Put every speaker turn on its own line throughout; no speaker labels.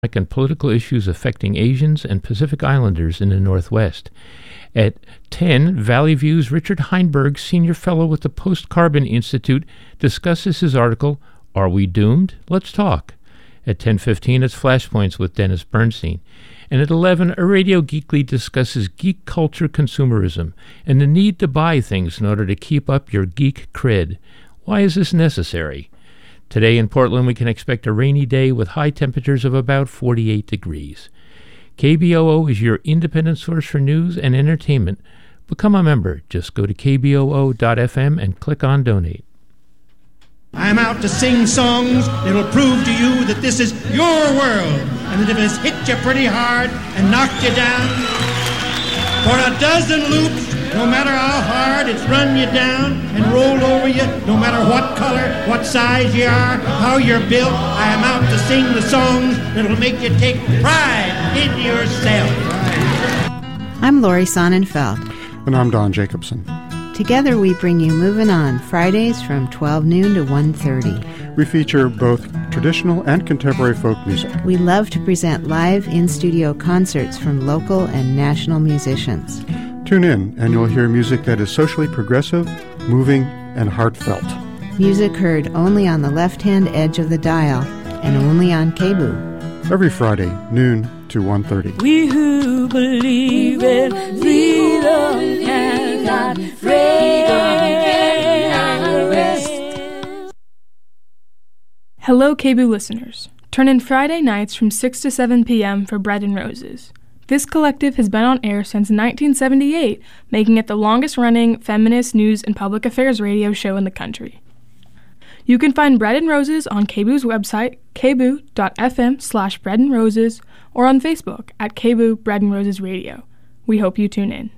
and political issues affecting Asians and Pacific Islanders in the Northwest. At 10, Valley View's Richard Heinberg, Senior Fellow with the Post-Carbon Institute, discusses his article, Are We Doomed? Let's Talk. At 10:15, it's Flashpoints with Dennis Bernstein. And at 11, a Radio Geekly discusses geek culture consumerism and the need to buy things in order to keep up your geek cred. Why is this necessary? Today in Portland, we can expect a rainy day with high temperatures of about 48 degrees. KBOO is your independent source for news and entertainment. Become a member. Just go to kboo.fm and click on Donate.
I'm out to sing songs that'll prove to you that this is your world, and that if it's hit you pretty hard and knocked you down, for a dozen loops, no matter how hard it's run you down and rolled over you, no matter what color, what size you are, how you're built, I am out to sing the songs that'll make you take pride in yourself.
I'm Lori Sonnenfeld.
And I'm Don Jacobson.
Together we bring you Moving On, Fridays from 12 noon to 1:30.
We feature both traditional and contemporary folk music.
We love to present live in-studio concerts from local and national musicians.
Tune in and you'll hear music that is socially progressive, moving, and heartfelt.
Music heard only on the left-hand edge of the dial and only on KBOO.
Every Friday, noon to 1:30.
We who believe in freedom cannot rest.
Hello, KBOO listeners. Turn in Friday nights from 6 to 7 p.m. for Bread and Roses. This collective has been on air since 1978, making it the longest-running feminist news and public affairs radio show in the country. You can find Bread and Roses on KBOO's website, kboo.fm/Bread and Roses, or on Facebook at KBOO Bread and Roses Radio. We hope you tune in.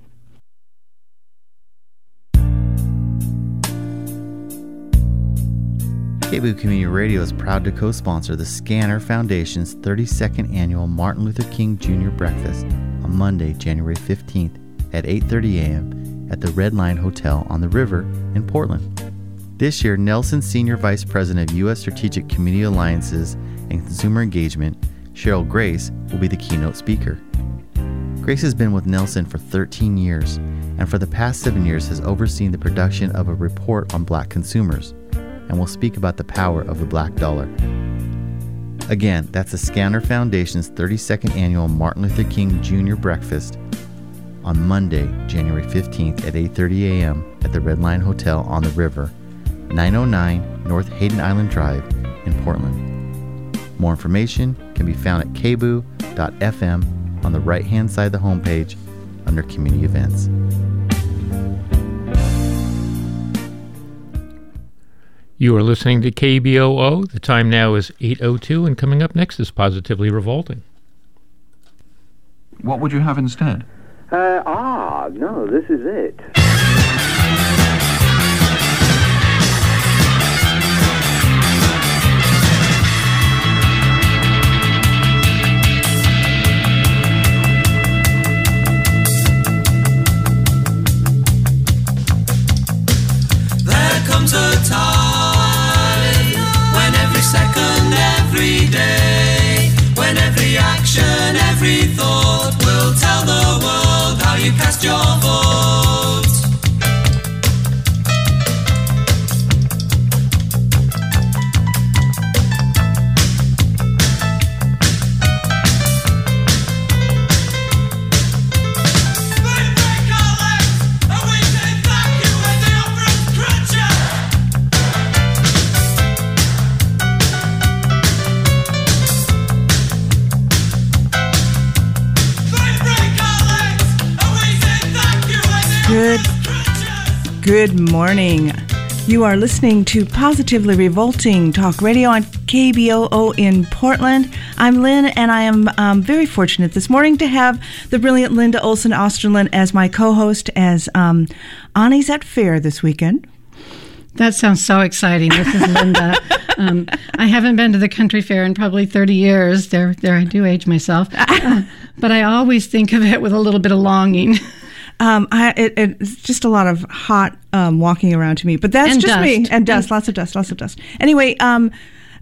KBOO Community Radio is proud to co-sponsor the Scanner Foundation's 32nd Annual Martin Luther King Jr. Breakfast on Monday, January 15th at 8:30 a.m. at the Red Line Hotel on the River in Portland. This year, Nelson Senior Vice President of U.S. Strategic Community Alliances and Consumer Engagement, Cheryl Grace, will be the keynote speaker. Grace has been with Nelson for 13 years, and for the past 7 years has overseen the production of a report on Black consumers, and will speak about the power of the Black dollar. Again, that's the Scanner Foundation's 32nd Annual Martin Luther King Jr. Breakfast on Monday, January 15th at 8:30 a.m. at the Red Line Hotel on the River, 909 North Hayden Island Drive in Portland. More information can be found at kboo.fm on the right-hand side of the homepage under Community Events.
You are listening to KBOO. The time now is 8:02, and coming up next is Positively Revolting.
What would you have instead?
No, this is it.
There comes a time when every second, every day, when every action, every thought will tell the world how you cast your vote.
Good morning. You are listening to Positively Revolting Talk Radio on KBOO in Portland. I'm Lynn, and I am very fortunate this morning to have the brilliant Linda Olson Osterlin as my co-host, as Annie's at Fair this weekend.
That sounds so exciting. This is Linda. I haven't been to the country fair in probably 30 years. There I do age myself. But I always think of it with a little bit of longing.
It's just a lot of hot walking around to me, but that's and just dust. Me. And dust, lots of dust. Anyway,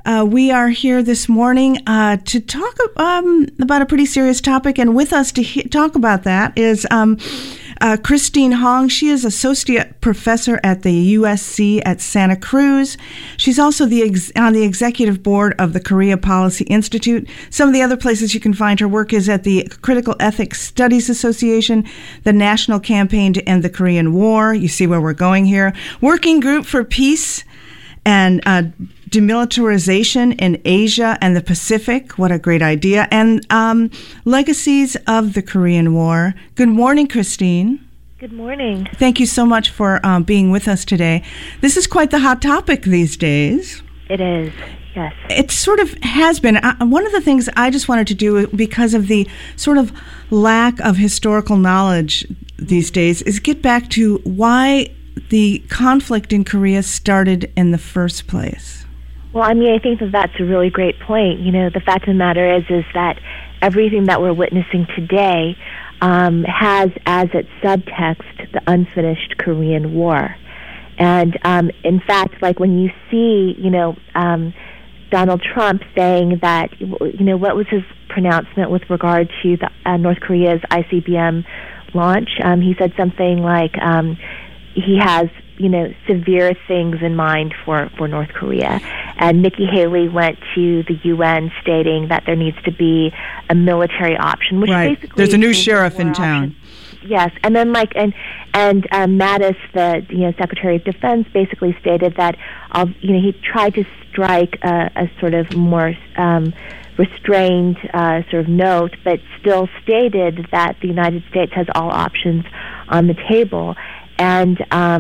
We are here this morning to talk about a pretty serious topic, and with us to talk about that is Christine Hong. She is associate professor at the USC at Santa Cruz. She's also on the executive board of the Korea Policy Institute. Some of the other places you can find her work is at the Critical Ethics Studies Association, the National Campaign to End the Korean War. You see where we're going here. Working Group for Peace and Demilitarization in Asia and the Pacific. What a great idea. And Legacies of the Korean War. Good morning, Christine.
Good morning.
Thank you so much for being with us today. This is quite the hot topic these days.
It is, yes.
It sort of has been. One of the things I just wanted to do, because of the sort of lack of historical knowledge these days, is get back to why the conflict in Korea started in the first place.
Well, I mean, I think that that's a really great point. You know, the fact of the matter is that everything that we're witnessing today has as its subtext the unfinished Korean War. And in fact, like when you see, Donald Trump saying that, what was his pronouncement with regard to the North Korea's ICBM launch? He said something like he has, severe things in mind for North Korea. And Nikki Haley went to the UN stating that there needs to be a military option, which basically
there's a new sheriff in town.
Yes, and then Mattis, the Secretary of Defense, basically stated that he tried to strike a sort of more restrained sort of note, but still stated that the United States has all options on the table. And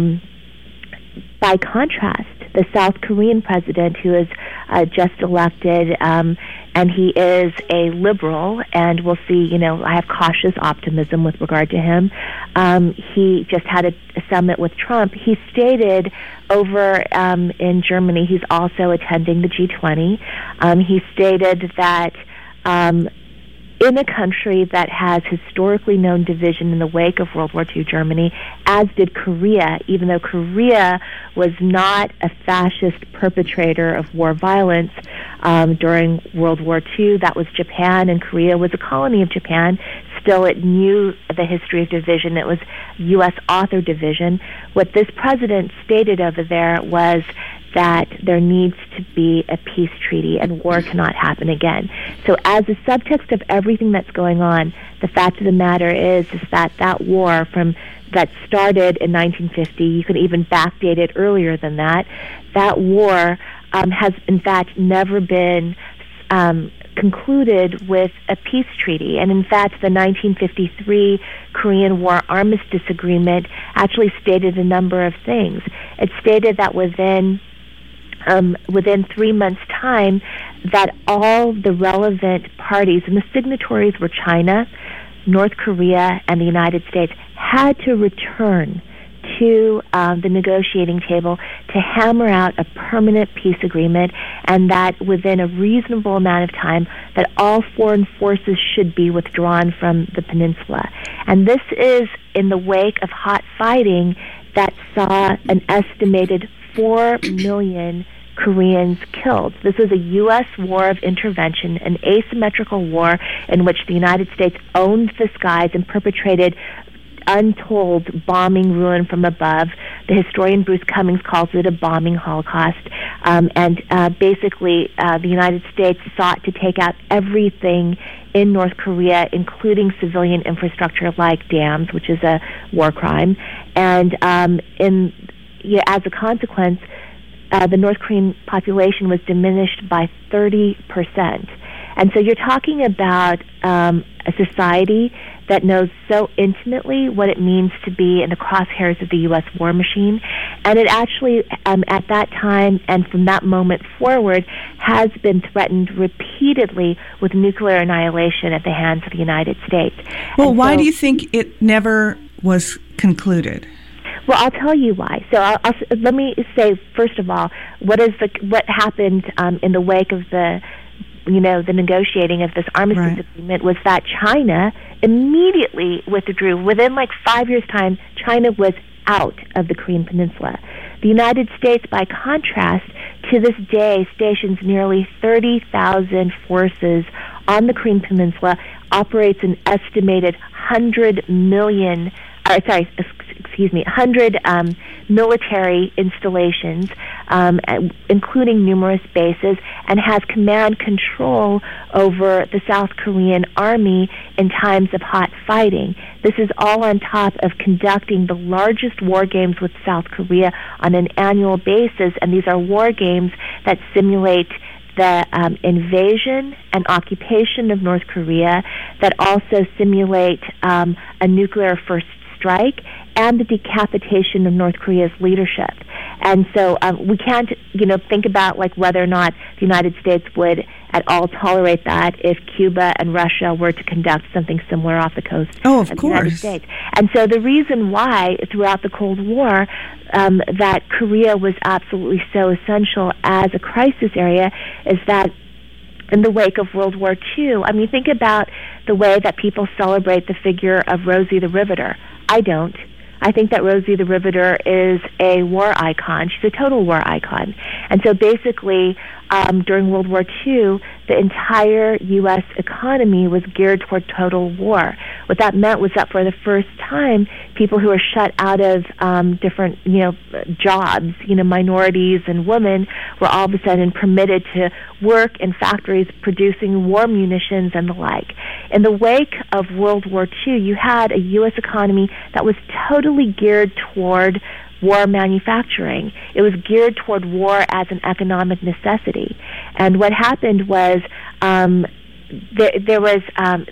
by contrast, the South Korean president, who is just elected, and he is a liberal, and we'll see, I have cautious optimism with regard to him. He just had a summit with Trump. He stated over in Germany, he's also attending the G20. He stated that in a country that has historically known division in the wake of World War II Germany, as did Korea, even though Korea was not a fascist perpetrator of war violence during World War II. That was Japan, and Korea was a colony of Japan. Still, it knew the history of division. It was U.S. authored division. What this president stated over there was that there needs to be a peace treaty and war cannot happen again. So as a subtext of everything that's going on, the fact of the matter is that war that started in 1950, you could even backdate it earlier than that, that war has in fact never been concluded with a peace treaty. And in fact, the 1953 Korean War Armistice Agreement actually stated a number of things. It stated that within 3 months' time, that all the relevant parties, and the signatories were China, North Korea, and the United States, had to return to the negotiating table to hammer out a permanent peace agreement, and that within a reasonable amount of time that all foreign forces should be withdrawn from the peninsula. And this is in the wake of hot fighting that saw an estimated 4 million Koreans killed. This was a U.S. war of intervention, an asymmetrical war in which the United States owned the skies and perpetrated untold bombing ruin from above. The historian Bruce Cummings calls it a bombing holocaust. Basically, the United States sought to take out everything in North Korea, including civilian infrastructure like dams, which is a war crime. And as a consequence, the North Korean population was diminished by 30%. And so you're talking about a society that knows so intimately what it means to be in the crosshairs of the U.S. war machine. And it actually, at that time and from that moment forward, has been threatened repeatedly with nuclear annihilation at the hands of the United States.
Well, why do you think it never was concluded?
Well, I'll tell you why. So let me say, first of all, what happened in the wake of the negotiating of this armistice agreement was that China immediately withdrew. Within 5 years' time, China was out of the Korean Peninsula. The United States, by contrast, to this day stations nearly 30,000 forces on the Korean Peninsula, operates an estimated 100 military installations, including numerous bases, and has command control over the South Korean army in times of hot fighting. This is all on top of conducting the largest war games with South Korea on an annual basis, and these are war games that simulate the invasion and occupation of North Korea, that also simulate a nuclear first strike and the decapitation of North Korea's leadership. And so we can't, think about like whether or not the United States would at all tolerate that if Cuba and Russia were to conduct something similar off the coast of the United States. And so the reason why throughout the Cold War that Korea was absolutely so essential as a crisis area is that in the wake of World War II, I mean, think about the way that people celebrate the figure of Rosie the Riveter. I don't. I think that Rosie the Riveter is a war icon. She's a total war icon. And so basically, during World War II, the entire U.S. economy was geared toward total war. What that meant was that for the first time, people who were shut out of different, jobs, minorities and women, were all of a sudden permitted to work in factories producing war munitions and the like. In the wake of World War II, you had a U.S. economy that was totally geared toward war manufacturing. It was geared toward war as an economic necessity. And what happened was there was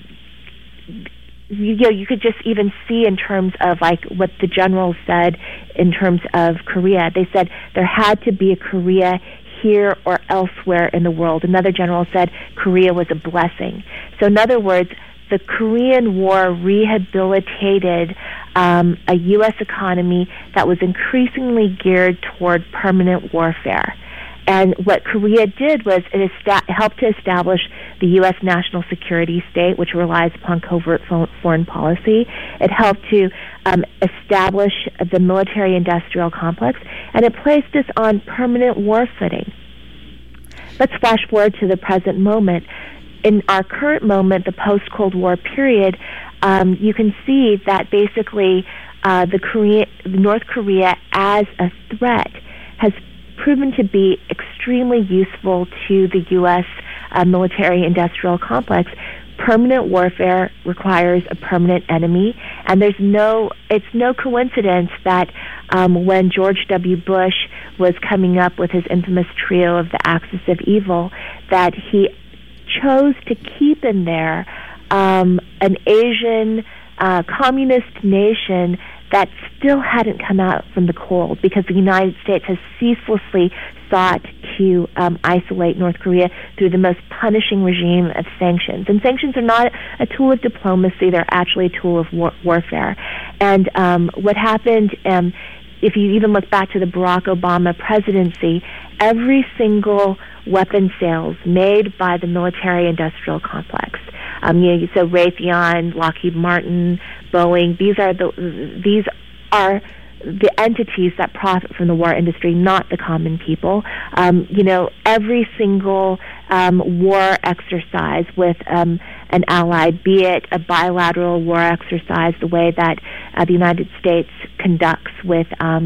you could just even see in terms of like what the generals said in terms of Korea. They said there had to be a Korea here or elsewhere in the world. Another general said Korea was a blessing. So in other words, the Korean War rehabilitated a U.S. economy that was increasingly geared toward permanent warfare. And what Korea did was it helped to establish the U.S. national security state, which relies upon covert foreign policy. It helped to establish the military-industrial complex, and it placed us on permanent war footing. Let's flash forward to the present moment. In our current moment, the post-Cold War period, you can see that basically North Korea as a threat has proven to be extremely useful to the U.S. military-industrial complex. Permanent warfare requires a permanent enemy, and it's no coincidence that when George W. Bush was coming up with his infamous trio of the axis of evil, that he chose to keep in there an Asian communist nation that still hadn't come out from the cold, because the United States has ceaselessly sought to isolate North Korea through the most punishing regime of sanctions. And sanctions are not a tool of diplomacy, they're actually a tool of warfare. And what happened, if you even look back to the Barack Obama presidency, every single weapon sales made by the military-industrial complex, so Raytheon, Lockheed Martin, Boeing, these are the entities that profit from the war industry, not the common people. Every single war exercise with an ally, be it a bilateral war exercise, the way that the United States conducts with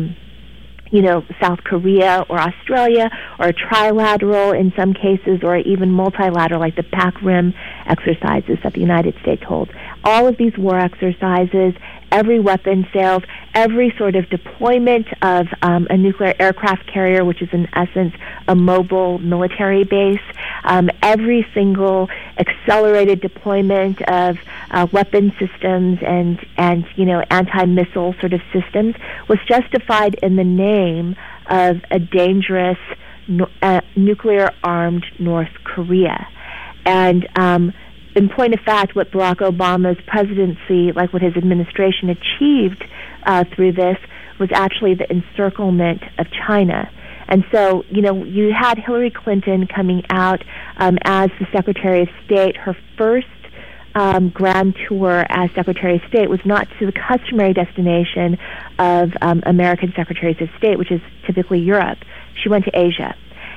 South Korea or Australia, or a trilateral in some cases, or even multilateral like the PAC Rim exercises that the United States holds. All of these war exercises, every weapon sales, every sort of deployment of a nuclear aircraft carrier, which is in essence a mobile military base, every single accelerated deployment of weapon systems and anti-missile sort of systems was justified in the name of a dangerous nuclear-armed North Korea. And in point of fact, what Barack Obama's presidency, like what his administration achieved through this, was actually the encirclement of China. And so, you had Hillary Clinton coming out as the Secretary of State. Her first grand tour as Secretary of State was not to the customary destination of American Secretaries of State, which is typically Europe. She went to Asia.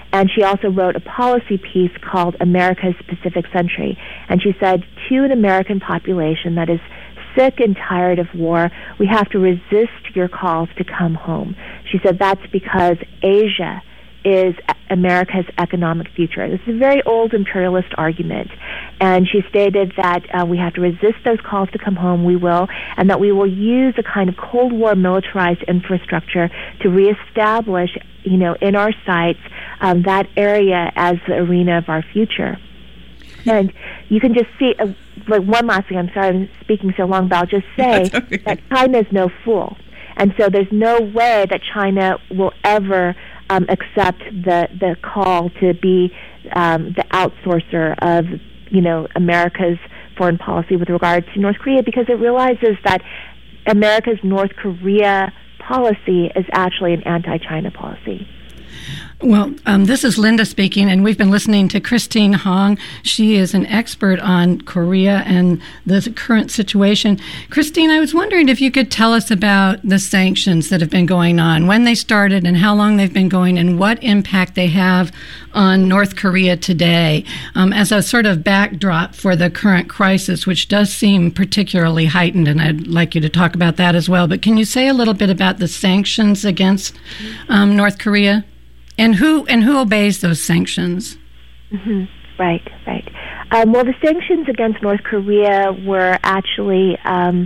And she also wrote a policy piece called America's Pacific Century. And she said, to an American population that is sick and tired of war, we have to resist your calls to come home. She said that's because Asia is America's economic future. This is a very old imperialist argument. And she stated that we have to resist those calls to come home, we will, and that we will use a kind of Cold War militarized infrastructure to reestablish, in our sights, that area as the arena of our future. And you can just see, one last thing, I'm sorry I'm speaking so long, but I'll just say that China is no fool. And so there's no way that China will ever accept the call to be the outsourcer of, America's foreign policy with regard to North Korea, because it realizes that America's North Korea policy is actually an anti-China policy.
Well, this is Linda speaking, and we've been listening to Christine Hong. She is an expert on Korea and the current situation. Christine, I was wondering if you could tell us about the sanctions that have been going on, when they started and how long they've been going, and what impact they have on North Korea today, as a sort of backdrop for the current crisis, which does seem particularly heightened, and I'd like you to talk about that as well. But can you say a little bit about the sanctions against North Korea? And who obeys those sanctions?
Mm-hmm. Right. Well, the sanctions against North Korea were actually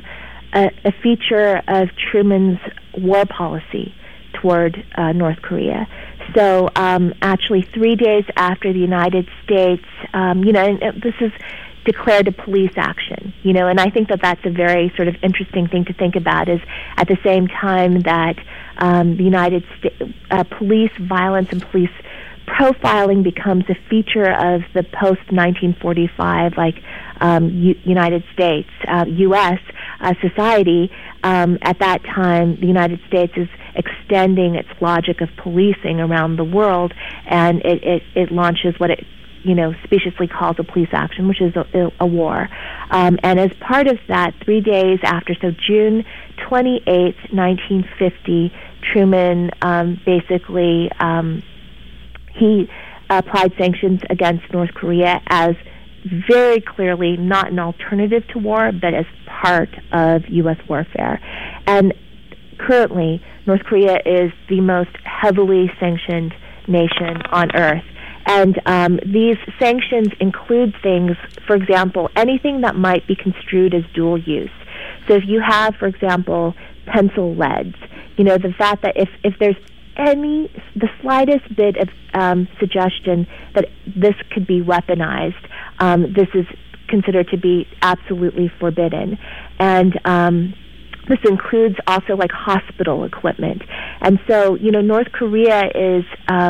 a feature of Truman's war policy toward North Korea. So actually 3 days after the United States, and this is declared a police action, and I think that that's a very sort of interesting thing to think about, is at the same time that the United States police violence and police profiling becomes a feature of the post-1945 United States, U.S. Society. At that time, the United States is extending its logic of policing around the world, and it launches what it speciously calls a police action, which is a war. And as part of that, 3 days after, so June 28th, 1950, Truman basically he applied sanctions against North Korea as very clearly not an alternative to war, but as part of U.S. warfare. And currently, North Korea is the most heavily sanctioned nation on earth. And these sanctions include things, for example, anything that might be construed as dual use. So if you have, for example, pencil leads, the fact that if there's the slightest bit of suggestion that this could be weaponized, this is considered to be absolutely forbidden. And this includes also like hospital equipment. And so, North Korea is...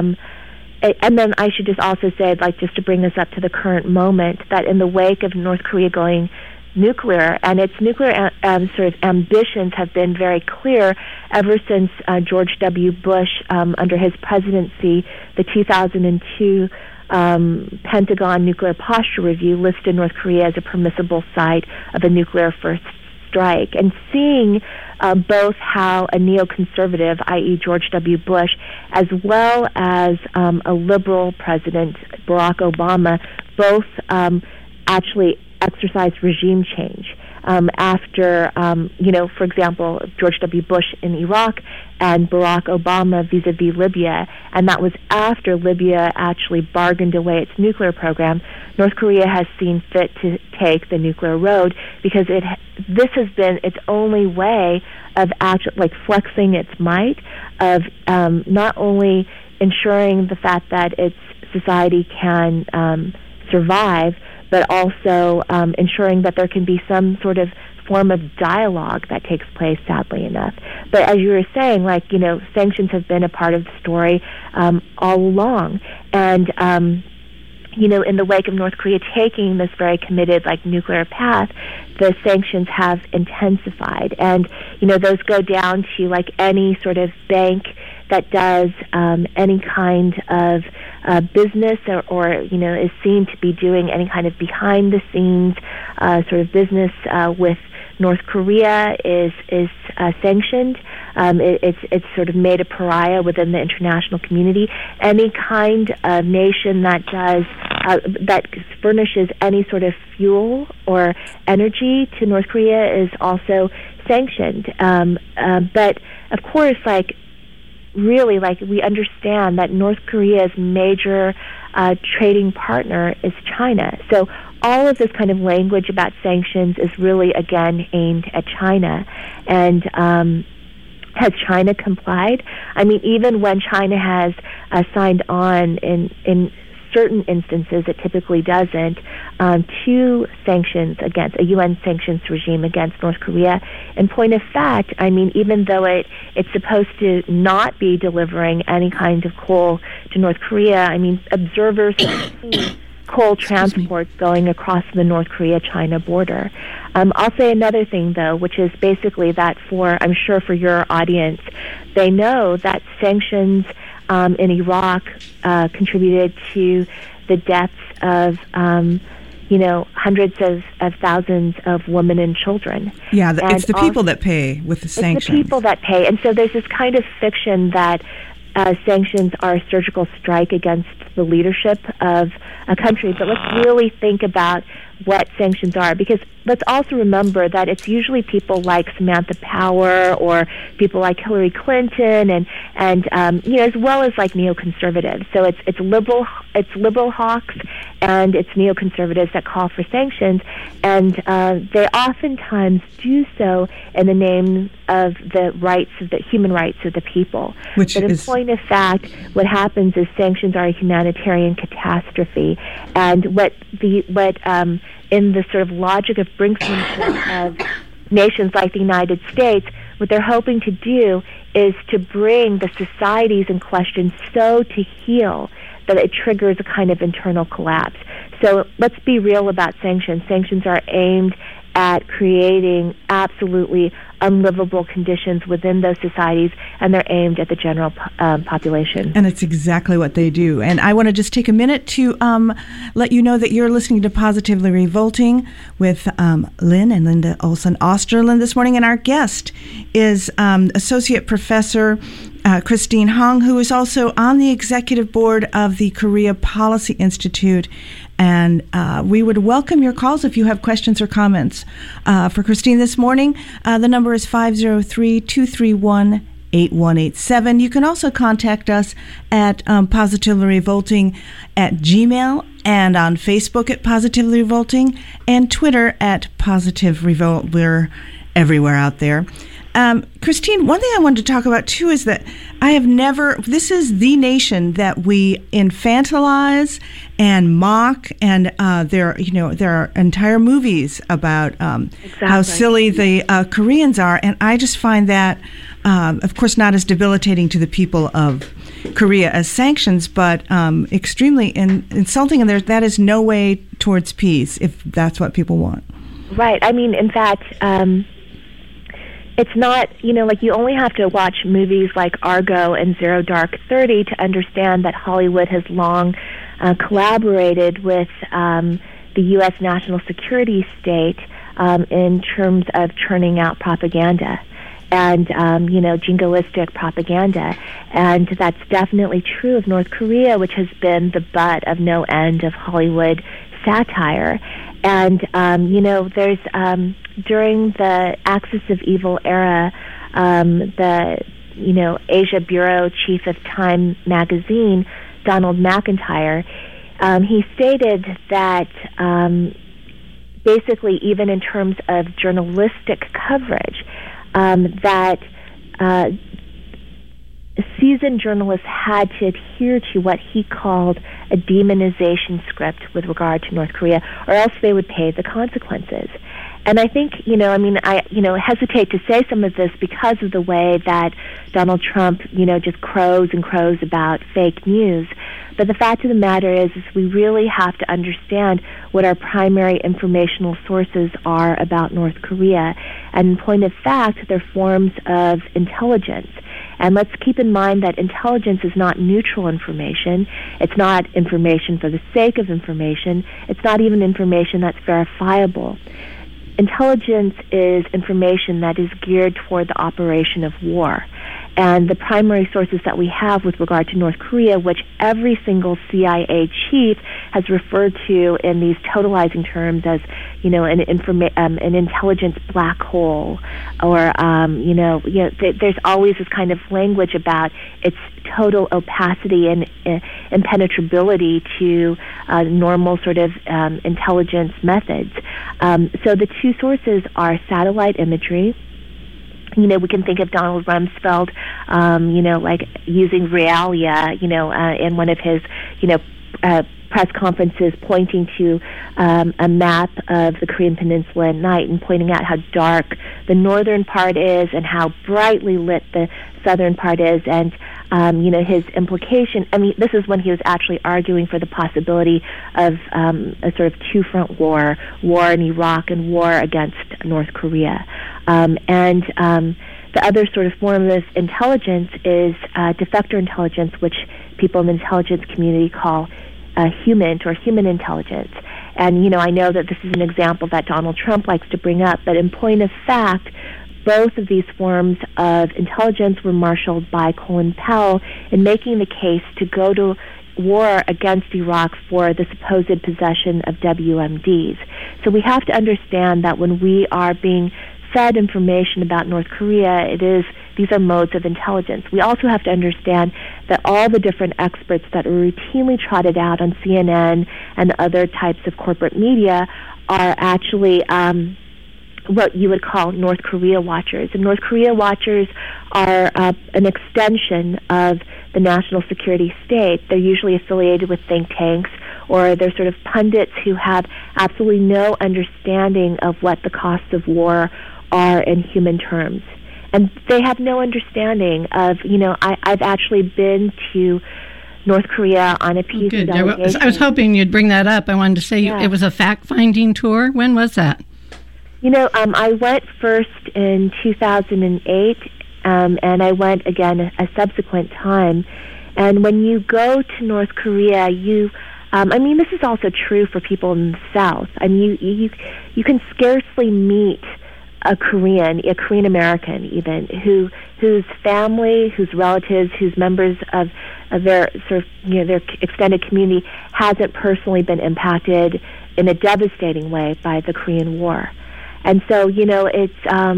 and then I should just also say, just to bring this up to the current moment, that in the wake of North Korea going nuclear, and its nuclear sort of ambitions have been very clear ever since George W. Bush, under his presidency, the 2002 Pentagon Nuclear Posture Review listed North Korea as a permissible site of a nuclear first strike. And seeing both how a neoconservative, i.e. George W. Bush, as well as a liberal president, Barack Obama, both actually exercised regime change after, for example, George W. Bush in Iraq and Barack Obama vis-a-vis Libya, and that was after Libya actually bargained away its nuclear program. North Korea has seen fit to take the nuclear road because this has been its only way of flexing its might, of not only ensuring the fact that its society can survive, but also ensuring that there can be some sort of form of dialogue that takes place, sadly enough. But as you were saying, sanctions have been a part of the story all along. And, in the wake of North Korea taking this very committed, nuclear path, the sanctions have intensified. And, those go down to, any sort of bank that does any kind of business or is seen to be doing any kind of behind-the-scenes sort of business with North Korea is sanctioned. It's sort of made a pariah within the international community. Any kind of nation that does that furnishes any sort of fuel or energy to North Korea is also sanctioned. But of course, really, we understand that North Korea's major trading partner is China. So all of this kind of language about sanctions is really, again, aimed at China. And has China complied? I mean, even when China has signed on in certain instances, it typically doesn't, to sanctions against a UN sanctions regime against North Korea. In point of fact, I mean, even though it's supposed to not be delivering any kind of coal to North Korea, I mean, observers have seen coal transports going across the North Korea-China border. I'll say another thing, though, which is basically that I'm sure for your audience, they know that sanctions in Iraq contributed to the deaths of, hundreds of thousands of women and children.
Yeah, it's the people that pay with the sanctions.
It's the people that pay. And so there's this kind of fiction that sanctions are a surgical strike against the leadership of a country. But let's really think about what sanctions are, because let's also remember that it's usually people like Samantha Power or people like Hillary Clinton and as well as like neoconservatives. So it's liberal hawks and it's neoconservatives that call for sanctions, and they oftentimes do so in the name of the human rights of the people. But in point of fact, what happens is sanctions are a humanitarian catastrophe, and what in the sort of logic of brinksmanship of nations like the United States, what they're hoping to do is to bring the societies in question so to heel that it triggers a kind of internal collapse. So let's be real about sanctions. Sanctions are aimed at creating absolutely unlivable conditions within those societies, and they're aimed at the general population.
And it's exactly what they do. And I want to just take a minute to let you know that you're listening to Positively Revolting with Lynn and Linda Olson Osterlund this morning, and our guest is Associate Professor Christine Hong, who is also on the executive board of the Korea Policy Institute. And we would welcome your calls if you have questions or comments. For Christine this morning, the number is 503-231-8187. You can also contact us at Positively Revolting at Gmail, and on Facebook at Positively Revolting, and Twitter at Positive Revolt. We're everywhere out there. Christine, one thing I wanted to talk about too is that this is the nation that we infantilize and mock, and there are entire movies about how silly the Koreans are, and I just find that, of course, not as debilitating to the people of Korea as sanctions, but extremely insulting, and that is no way towards peace if that's what people want.
Right. I mean, in fact, it's not, you only have to watch movies like Argo and Zero Dark 30 to understand that Hollywood has long collaborated with the U.S. national security state in terms of churning out propaganda and, jingoistic propaganda. And that's definitely true of North Korea, which has been the butt of no end of Hollywood satire. And, there's, during the Axis of Evil era, the, Asia Bureau chief of Time magazine, Donald McIntyre, he stated that basically even in terms of journalistic coverage, that seasoned journalists had to adhere to what he called a demonization script with regard to North Korea, or else they would pay the consequences. And I think, I hesitate to say some of this because of the way that Donald Trump, just crows and crows about fake news. But the fact of the matter is we really have to understand what our primary informational sources are about North Korea. And in point of fact, they're forms of intelligence. And let's keep in mind that intelligence is not neutral information. It's not information for the sake of information. It's not even information that's verifiable. intelligence is information that is geared toward the operation of war. And the primary sources that we have with regard to North Korea, which every single CIA chief has referred to in these totalizing terms as, an intelligence black hole, or there's always this kind of language about its total opacity and impenetrability to normal sort of intelligence methods. So the two sources are satellite imagery. We can think of Donald Rumsfeld, like using realia, in one of his, press conferences, pointing to a map of the Korean Peninsula at night and pointing out how dark the northern part is and how brightly lit the southern part is. And, his implication, this is when he was actually arguing for the possibility of a sort of two-front war in Iraq and war against North Korea. The other sort of form of intelligence is defector intelligence, which people in the intelligence community call human intelligence. And, I know that this is an example that Donald Trump likes to bring up, but in point of fact, both of these forms of intelligence were marshaled by Colin Powell in making the case to go to war against Iraq for the supposed possession of WMDs. So we have to understand that when we are being fed information about North Korea, these are modes of intelligence. We also have to understand that all the different experts that are routinely trotted out on CNN and other types of corporate media are actually what you would call North Korea watchers. And North Korea watchers are an extension of the national security state. They're usually affiliated with think tanks, or they're sort of pundits who have absolutely no understanding of what the costs of war are in human terms. And they have no understanding of, I've actually been to North Korea on a peace delegation.
I was hoping you'd bring that up. I wanted to say it was a fact-finding tour. When was that?
I went first in 2008, and I went again a subsequent time. And when you go to North Korea, this is also true for people in the South. You can scarcely meet a Korean American even, whose family, whose relatives, whose members of their sort of their extended community hasn't personally been impacted in a devastating way by the Korean War. And so it's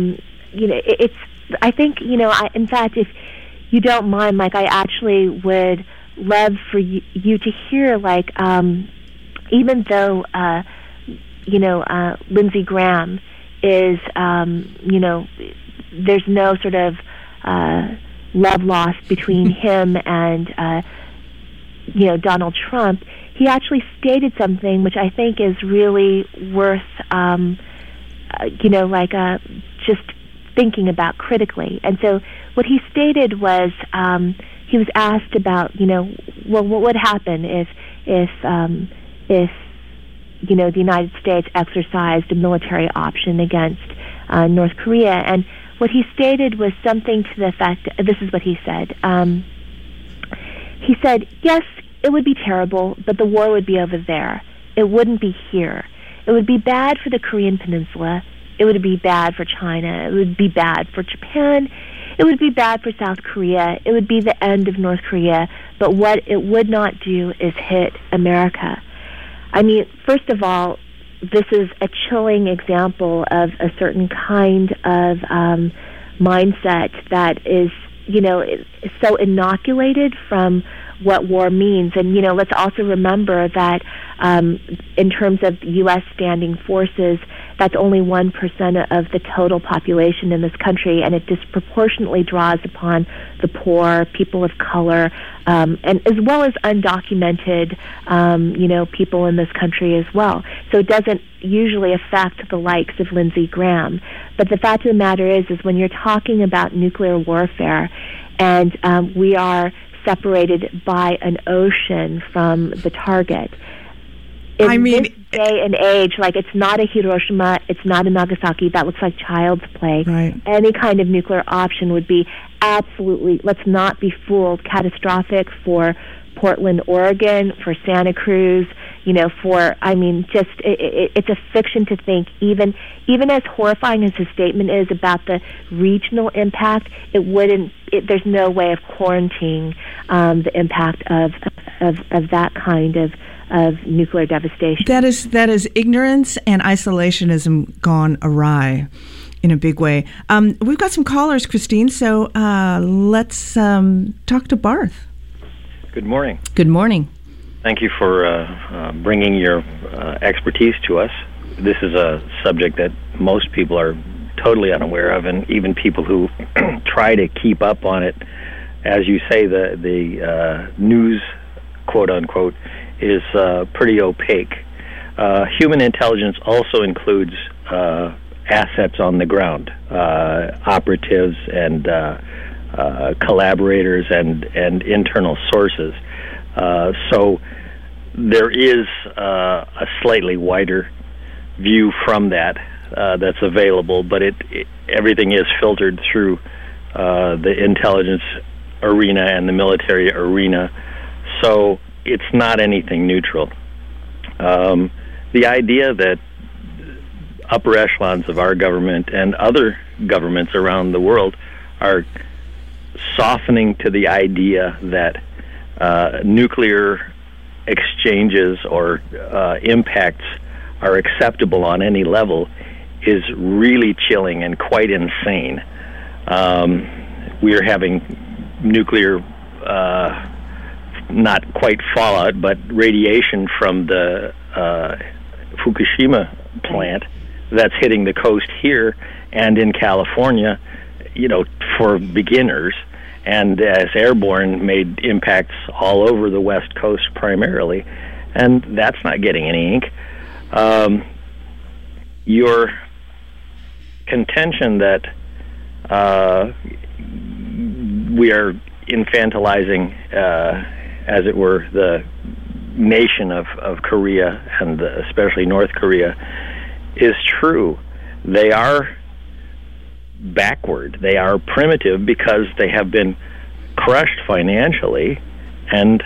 I think in fact, if you don't mind, Mike, I actually would love for you to hear, even though Lindsey Graham is, there's no sort of love lost between him and, Donald Trump. He actually stated something which I think is really worth, just thinking about critically. And so what he stated was, he was asked about, what would happen if the United States exercised a military option against North Korea. And what he stated was something to the effect, this is what he said. He said, yes, it would be terrible, but the war would be over there. It wouldn't be here. It would be bad for the Korean Peninsula. It would be bad for China. It would be bad for Japan. It would be bad for South Korea. It would be the end of North Korea. But what it would not do is hit America. First of all, this is a chilling example of a certain kind of mindset that is, so inoculated from what war means. And, let's also remember that in terms of U.S. standing forces, that's only 1% of the total population in this country, and it disproportionately draws upon the poor, people of color, and as well as undocumented, people in this country as well. So it doesn't usually affect the likes of Lindsey Graham. But the fact of the matter is when you're talking about nuclear warfare, and we are separated by an ocean from the target. In this day and age, it's not a Hiroshima, it's not a Nagasaki, that looks like child's play.
Right.
Any kind of nuclear option would be absolutely, let's not be fooled, catastrophic for Portland, Oregon, for Santa Cruz, it's a fiction to think, even as horrifying as his statement is about the regional impact, there's no way of quarantining the impact of that kind of nuclear devastation.
That is ignorance and isolationism gone awry in a big way. We've got some callers, Christine, so let's talk to Barth.
Good morning.
Good morning.
Thank you for bringing your expertise to us. This is a subject that most people are totally unaware of, and even people who try to keep up on it, as you say, the news, quote unquote, is pretty opaque. Human intelligence also includes assets on the ground, operatives and collaborators and internal sources. So there is a slightly wider view from that that's available, but everything is filtered through the intelligence arena and the military arena, so it's not anything neutral. The idea that upper echelons of our government and other governments around the world are softening to the idea that nuclear exchanges or impacts are acceptable on any level is really chilling and quite insane. We are having nuclear, not quite fallout, but radiation from the Fukushima plant that's hitting the coast here and in California, for beginners, and as airborne made impacts all over the West Coast primarily, and that's not getting any ink. Your contention that we are infantilizing, as it were, the nation of Korea, and especially North Korea, is true. They are backward. They are primitive because they have been crushed financially and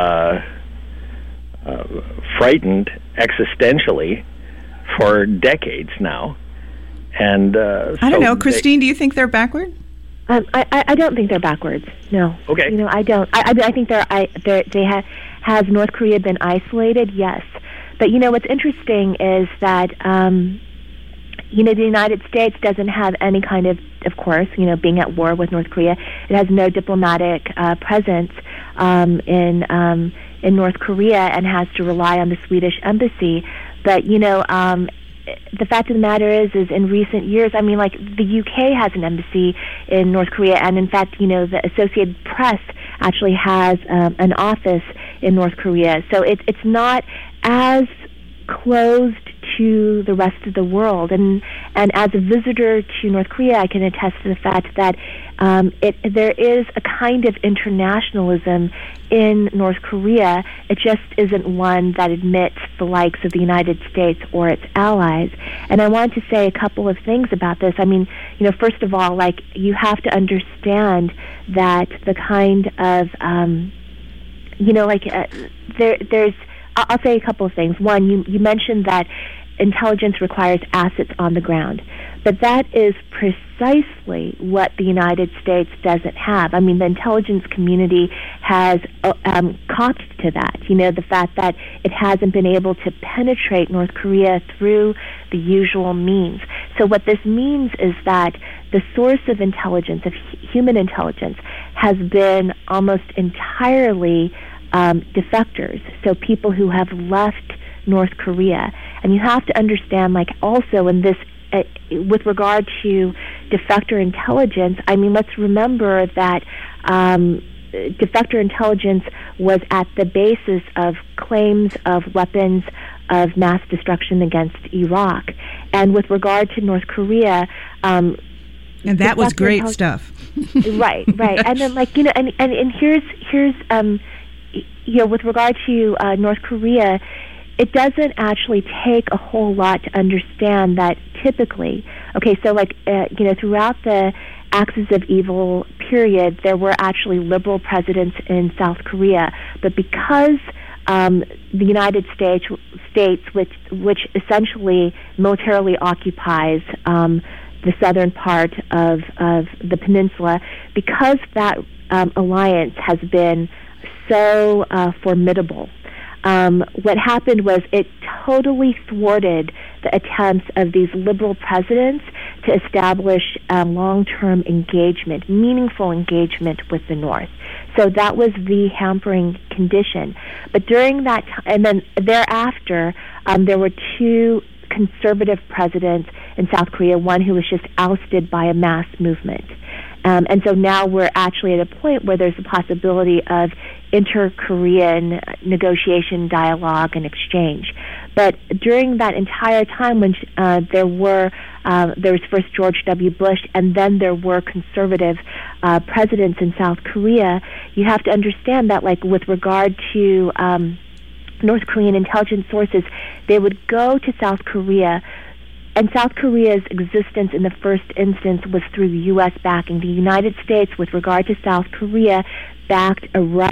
frightened existentially for decades now. And
I don't know, Christine, do you think they're backward?
I don't think they're backwards. No.
Okay.
I don't. I think has North Korea been isolated? Yes. But what's interesting is that the United States doesn't have any kind of course, being at war with North Korea. It has no diplomatic presence in North Korea and has to rely on the Swedish embassy. But the fact of the matter is in recent years, the UK has an embassy in North Korea, and in fact, the Associated Press actually has an office in North Korea. So it's not as closed to the rest of the world, and as a visitor to North Korea, I can attest to the fact that there is a kind of internationalism in North Korea. It just isn't one that admits the likes of the United States or its allies. And I want to say a couple of things about this. First of all, you have to understand that the kind of there's I'll say a couple of things. One, you mentioned that intelligence requires assets on the ground, but that is precisely what the United States doesn't have. The intelligence community has copped to that. The fact that it hasn't been able to penetrate North Korea through the usual means. So what this means is that the source of intelligence, of human intelligence, has been almost entirely defectors, so people who have left North Korea. And you have to understand, also in this, with regard to defector intelligence, let's remember that defector intelligence was at the basis of claims of weapons of mass destruction against Iraq. And with regard to North Korea,
and that was great stuff.
Right. And then, and here's with regard to North Korea, it doesn't actually take a whole lot to understand that typically, throughout the Axis of Evil period, there were actually liberal presidents in South Korea, but because the United States, which essentially militarily occupies the southern part of the peninsula, because that alliance has been so formidable. What happened was it totally thwarted the attempts of these liberal presidents to establish long-term engagement, meaningful engagement with the North. So that was the hampering condition. But during that time, and then thereafter, there were two conservative presidents in South Korea, one who was just ousted by a mass movement. And so now we're actually at a point where there's a possibility of inter-Korean negotiation, dialogue, and exchange. But during that entire time when there was first George W. Bush, and then there were conservative presidents in South Korea, you have to understand that, like, with regard to North Korean intelligence sources, they would go to South Korea, and South Korea's existence in the first instance was through the U.S. backing. The United States, with regard to South Korea, backed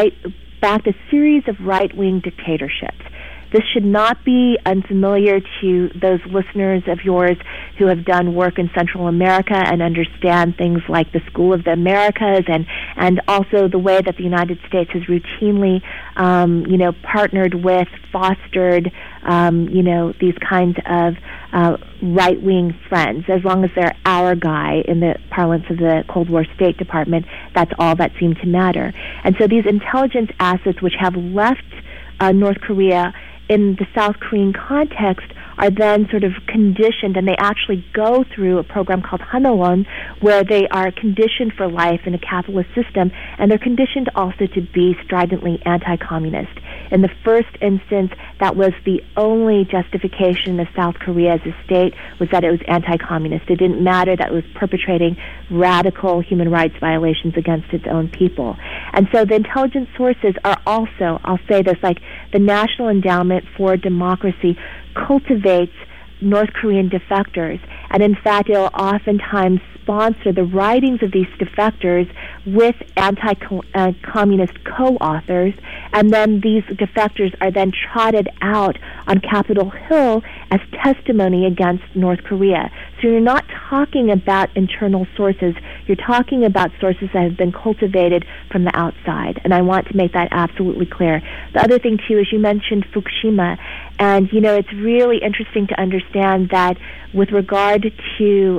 a series of right-wing dictatorships. This should not be unfamiliar to those listeners of yours who have done work in Central America and understand things like the School of the Americas, and also the way that the United States has routinely, partnered with, fostered, these kinds of right-wing friends. As long as they're our guy in the parlance of the Cold War State Department, that's all that seemed to matter. And so these intelligence assets, which have left North Korea in the South Korean context, are then sort of conditioned, and they actually go through a program called Hanawon, where they are conditioned for life in a capitalist system, and they're conditioned also to be stridently anti-communist. In the first instance, that was the only justification of South Korea as a state, was that it was anti-communist. It didn't matter that it was perpetrating radical human rights violations against its own people. And so the intelligence sources are also, I'll say this, like the National Endowment for Democracy cultivates North Korean defectors, and in fact it'll oftentimes sponsor the writings of these defectors with anti-communist co-authors, and then these defectors are then trotted out on Capitol Hill as testimony against North Korea. So you're not talking about internal sources, you're talking about sources that have been cultivated from the outside, and I want to make that absolutely clear. The other thing too is you mentioned Fukushima, and it's really interesting to understand that with regard to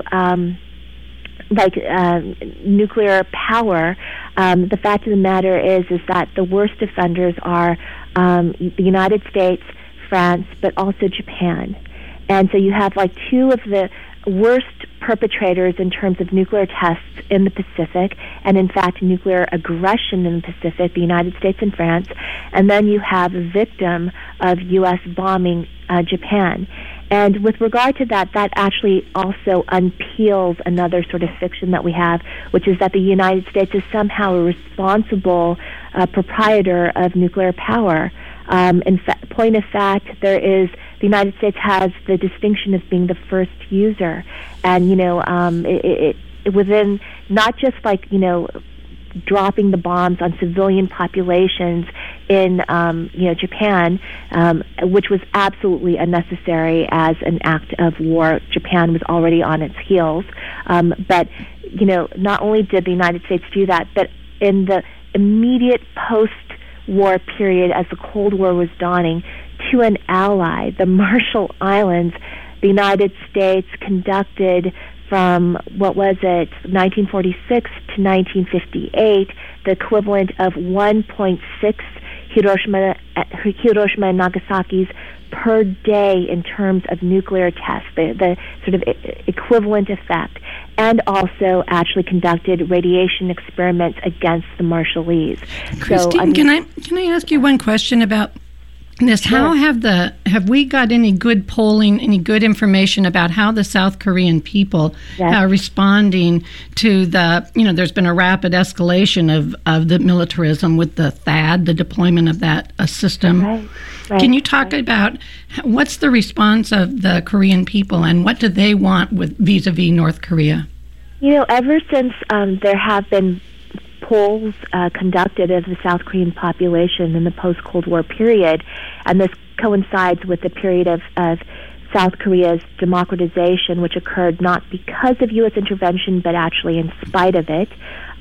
nuclear power, the fact of the matter is that the worst offenders are the United States, France, but also Japan. And so you have like two of the worst perpetrators in terms of nuclear tests in the Pacific, and in fact nuclear aggression in the Pacific, the United States and France, and then you have a victim of U.S. bombing, Japan. And with regard to that actually also unpeels another sort of fiction that we have, which is that the United States is somehow a responsible proprietor of nuclear power. In point of fact, the United States has the distinction of being the first user, and it within not just like dropping the bombs on civilian populations in Japan, which was absolutely unnecessary as an act of war. Japan was already on its heels, but not only did the United States do that, but in the immediate post-war period, as the Cold War was dawning, to an ally, the Marshall Islands, the United States conducted from, 1946 to 1958, the equivalent of 1.6 Hiroshima and Nagasaki's per day in terms of nuclear tests, the sort of equivalent effect, and also actually conducted radiation experiments against the Marshallese.
Christine, can I ask you one question about this?
Sure.
How have we got any good polling, any good information about how the South Korean people are responding to there's been a rapid escalation of the militarism with the THAAD, the deployment of that system.
Right.
Can you talk about what's the response of the Korean people, and what do they want with vis-a-vis North Korea?
Ever since there have been polls conducted of the South Korean population in the post-Cold War period, and this coincides with the period of South Korea's democratization, which occurred not because of U.S. intervention, but actually in spite of it.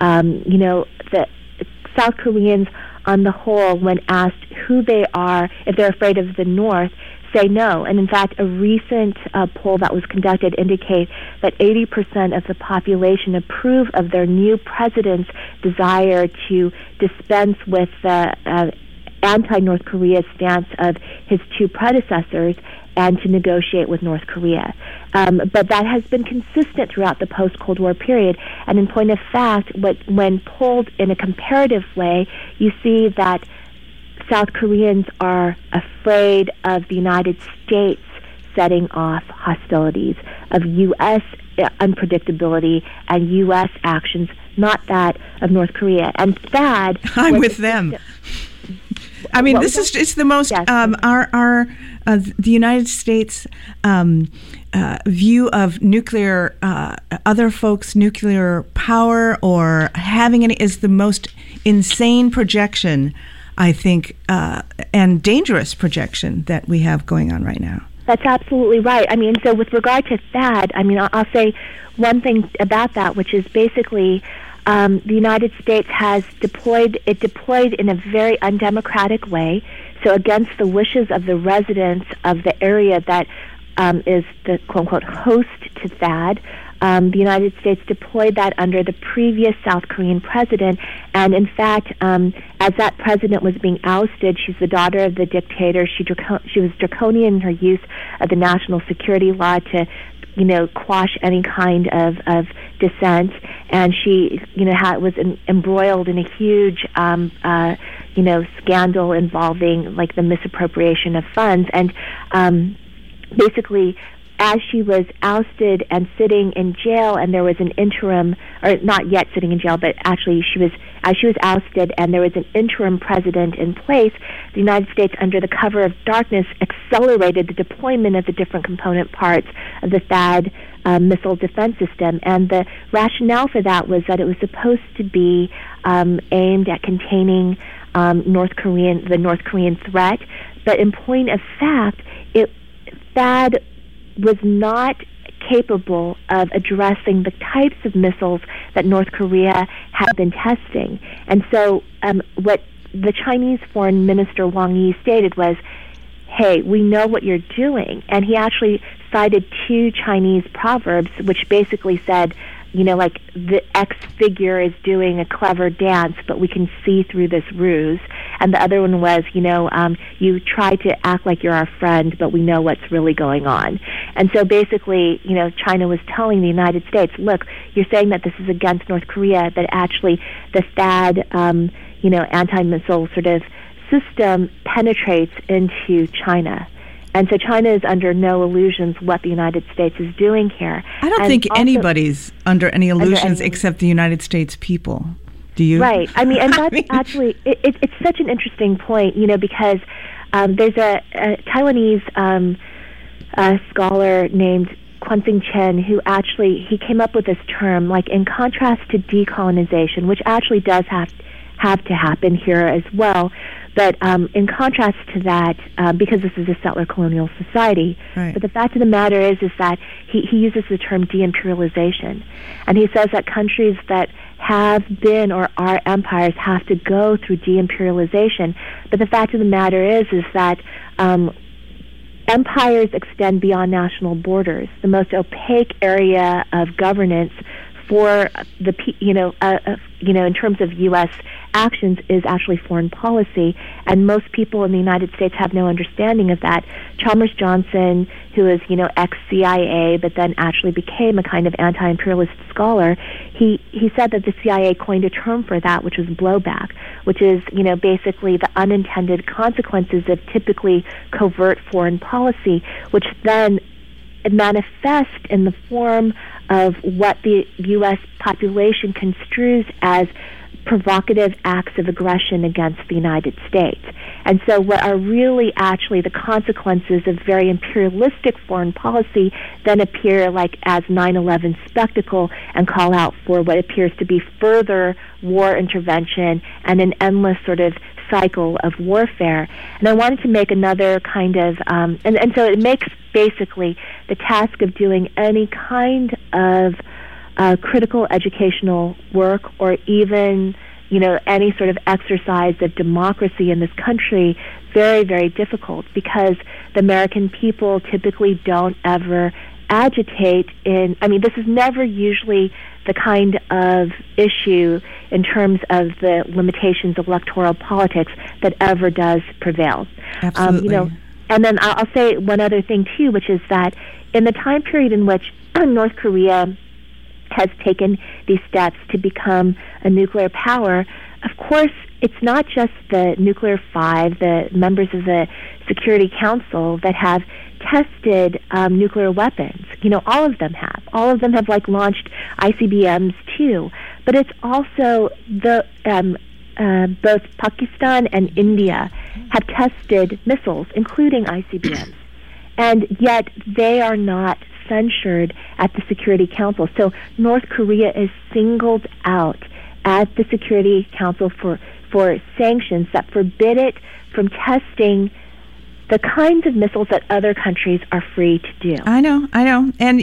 The South Koreans, on the whole, when asked who they are, if they're afraid of the North, say no. And in fact, a recent poll that was conducted indicates that 80% of the population approve of their new president's desire to dispense with the anti-North Korea stance of his two predecessors and to negotiate with North Korea. But that has been consistent throughout the post-Cold War period. And in point of fact, when polled in a comparative way, you see that South Koreans are afraid of the United States setting off hostilities, of U.S. unpredictability and U.S. actions, not that of North Korea. And THAAD...
I'm with them. I mean, it's the most, yes. The United States view of nuclear, other folks' nuclear power or having any is the most insane projection, I think, and dangerous projection that we have going on right now.
That's absolutely right. I mean, so with regard to THAAD, I mean, I'll say one thing about that, which is basically the United States has deployed in a very undemocratic way, so against the wishes of the residents of the area that is the quote-unquote host to THAAD. The United States deployed that under the previous South Korean president, and in fact, as that president was being ousted, she's the daughter of the dictator. She was draconian in her use of the national security law to, quash any kind of dissent, and she, was embroiled in a huge, scandal involving like the misappropriation of funds, and basically, as she was ousted and sitting in jail, and there was an interim, or not yet sitting in jail, but actually as she was ousted and there was an interim president in place, the United States, under the cover of darkness, accelerated the deployment of the different component parts of the THAAD missile defense system. And the rationale for that was that it was supposed to be aimed at containing the North Korean threat. But in point of fact, THAAD was not capable of addressing the types of missiles that North Korea had been testing. And so what the Chinese Foreign Minister Wang Yi stated was, hey, we know what you're doing. And he actually cited two Chinese proverbs which basically said, like the X figure is doing a clever dance, but we can see through this ruse. And the other one was, you try to act like you're our friend, but we know what's really going on. And so basically, China was telling the United States, look, you're saying that this is against North Korea, but actually the THAAD, anti-missile sort of system penetrates into China. And so China is under no illusions what the United States is doing here.
I don't think anybody's under any illusions except the United States people. Do you?
Right. I mean, and that's actually, it's such an interesting point, because there's a Taiwanese scholar named Kwon-Sing Chen who actually, he came up with this term, like in contrast to decolonization, which actually does have to happen here as well. But in contrast to that, because this is a settler colonial society, right. But the fact of the matter is that he uses the term de-imperialization. And he says that countries that have been or are empires have to go through de-imperialization. But the fact of the matter is that empires extend beyond national borders. The most opaque area of governance for the in terms of U.S. actions is actually foreign policy, and most people in the United States have no understanding of that. Chalmers Johnson, who is ex-CIA, but then actually became a kind of anti-imperialist scholar, he said that the CIA coined a term for that, which was blowback, which is basically the unintended consequences of typically covert foreign policy, which then manifest in the form of what the U.S. population construes as provocative acts of aggression against the United States. And so what are really actually the consequences of very imperialistic foreign policy then appear like as 9/11 spectacle and call out for what appears to be further war intervention and an endless sort of cycle of warfare. And I wanted to make another kind of, and so it makes basically the task of doing any kind of critical educational work or even, any sort of exercise of democracy in this country very, very difficult, because the American people typically don't ever agitate this is never usually the kind of issue in terms of the limitations of electoral politics that ever does prevail.
Absolutely.
And then I'll say one other thing too, which is that in the time period in which North Korea has taken these steps to become a nuclear power, of course, it's not just the nuclear five, the members of the Security Council that have tested nuclear weapons. All of them have. All of them have launched ICBMs too. But it's also the both Pakistan and India have tested missiles, including ICBMs, and yet they are not censured at the Security Council. So North Korea is singled out at the Security Council for sanctions that forbid it from testing the kinds of missiles that other countries are free to do.
I know. And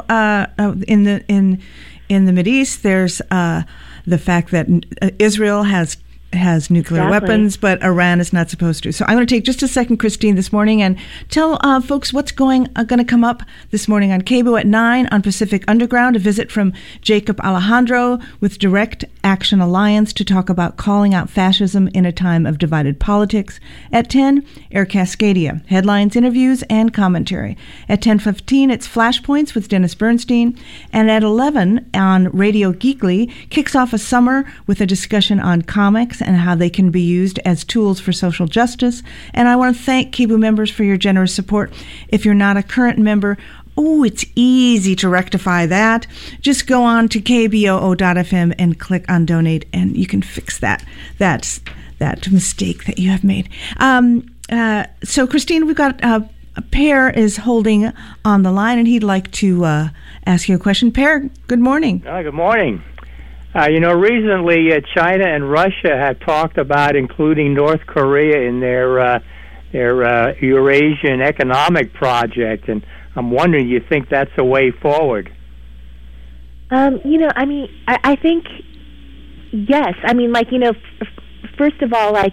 in the Mideast, there's the fact that Israel has nuclear weapons, but Iran is not supposed to. So I'm going to take just a second, Christine, this morning and tell folks what's going to come up this morning on KBOO at 9 on Pacific Underground, a visit from Jacob Alejandro with Direct Action Alliance to talk about calling out fascism in a time of divided politics. At 10, Air Cascadia, headlines, interviews, and commentary. At 10:15, it's Flashpoints with Dennis Bernstein. And at 11, on Radio Geekly, kicks off a summer with a discussion on comics and how they can be used as tools for social justice. And I want to thank KBOO members for your generous support. If you're not a current member, it's easy to rectify that. Just go on to kboo.fm and click on donate, and you can fix that mistake that you have made. So, Christine, we've got Per is holding on the line, and he'd like to ask you a question. Per, good morning.
Good morning. Recently China and Russia have talked about including North Korea in their Eurasian economic project, and I'm wondering, do you think that's a way forward?
I think yes. First of all,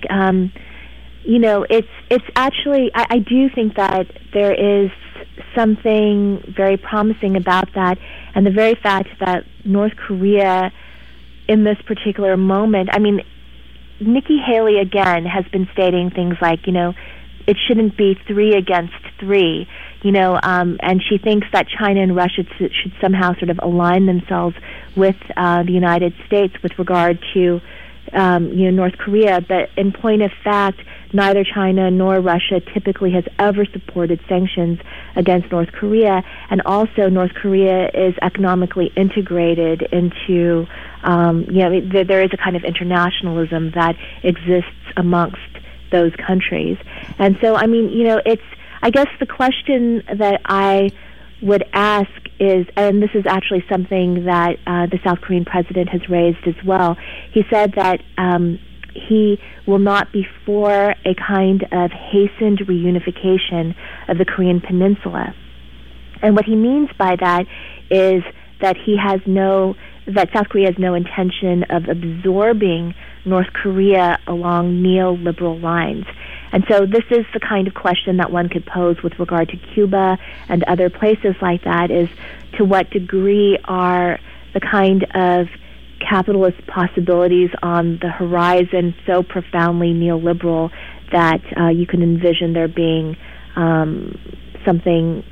it's actually, I do think that there is something very promising about that, and the very fact that North Korea, in this particular moment, Nikki Haley again has been stating things like, it shouldn't be 3 against 3, and she thinks that China and Russia should somehow sort of align themselves with the United States with regard to, North Korea. But in point of fact, neither China nor Russia typically has ever supported sanctions against North Korea, and also North Korea is economically integrated into, there is a kind of internationalism that exists amongst those countries. And so, it's, I guess the question that I would ask is, and this is actually something that the South Korean president has raised as well, he said that he will not be for a kind of hastened reunification of the Korean Peninsula. And what he means by that is that that South Korea has no intention of absorbing North Korea along neoliberal lines. And so this is the kind of question that one could pose with regard to Cuba and other places like that, is to what degree are the kind of capitalist possibilities on the horizon so profoundly neoliberal that you can envision there being something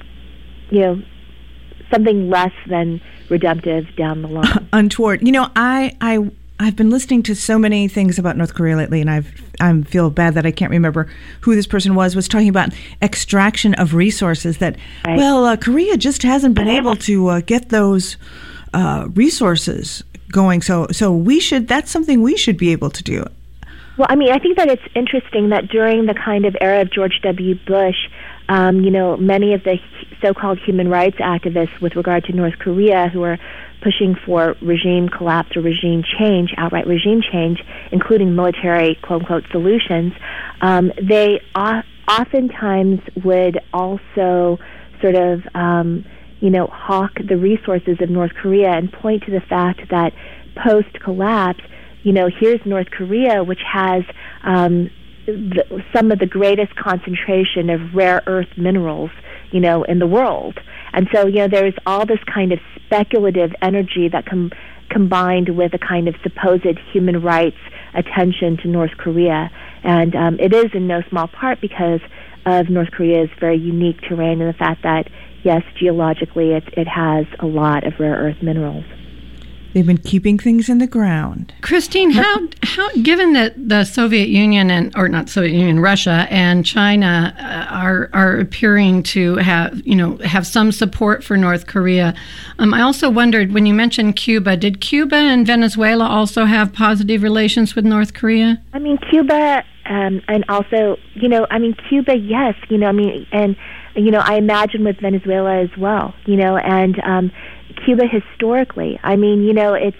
less than redemptive down the line.
Untoward. I've been listening to so many things about North Korea lately, and I feel bad that I can't remember who this person was talking about extraction of resources that, Korea just hasn't been able to get those resources going. So that's something we should be able to do.
Well, I mean, I think that it's interesting that during the kind of era of George W. Bush, many of the so-called human rights activists with regard to North Korea who are pushing for regime collapse or regime change, outright regime change, including military, quote-unquote, solutions, they oftentimes would also sort of, hawk the resources of North Korea and point to the fact that post-collapse, here's North Korea, which has some of the greatest concentration of rare earth minerals, in the world. And so, there's all this kind of speculative energy that combined with a kind of supposed human rights attention to North Korea. And it is in no small part because of North Korea's very unique terrain and the fact that, yes, geologically it has a lot of rare earth minerals.
They've been keeping things in the ground.
Christine, how given that the Soviet Union Russia and China are appearing to have some support for North Korea, I also wondered when you mentioned Cuba, did Cuba and Venezuela also have positive relations with North Korea?
I mean, Cuba, and also, Cuba, yes, I imagine with Venezuela as well, and Cuba historically. I mean, it's